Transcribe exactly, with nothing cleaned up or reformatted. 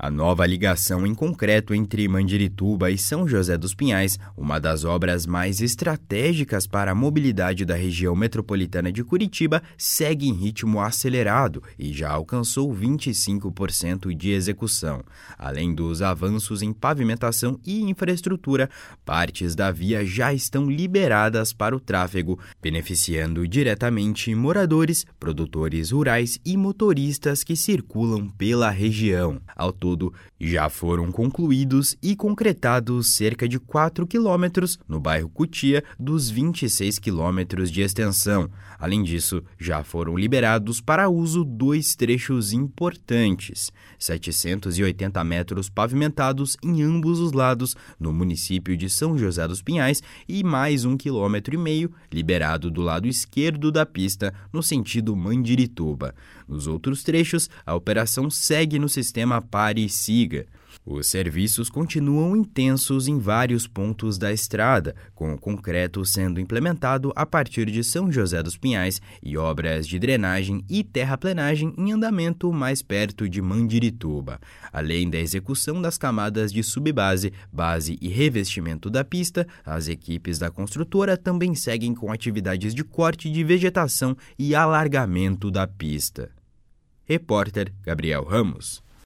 A nova ligação em concreto entre Mandirituba e São José dos Pinhais, uma das obras mais estratégicas para a mobilidade da região metropolitana de Curitiba, segue em ritmo acelerado e já alcançou vinte e cinco por cento de execução. Além dos avanços em pavimentação e infraestrutura, partes da via já estão liberadas para o tráfego, beneficiando diretamente moradores, produtores rurais e motoristas que circulam pela região. Ao todo, já foram concluídos e concretados cerca de quatro quilômetros no bairro Cutia dos vinte e seis quilômetros de extensão. Além disso, já foram liberados para uso dois trechos importantes, setecentos e oitenta metros pavimentados em ambos os lados no município de São José dos Pinhais e mais um quilômetro e meio liberado do lado esquerdo da pista no sentido Mandirituba. Nos outros trechos, a operação segue no sistema pare e siga. Os serviços continuam intensos em vários pontos da estrada, com o concreto sendo implementado a partir de São José dos Pinhais e obras de drenagem e terraplenagem em andamento mais perto de Mandirituba. Além da execução das camadas de subbase, base e revestimento da pista, as equipes da construtora também seguem com atividades de corte de vegetação e alargamento da pista. Repórter Gabriel Ramos.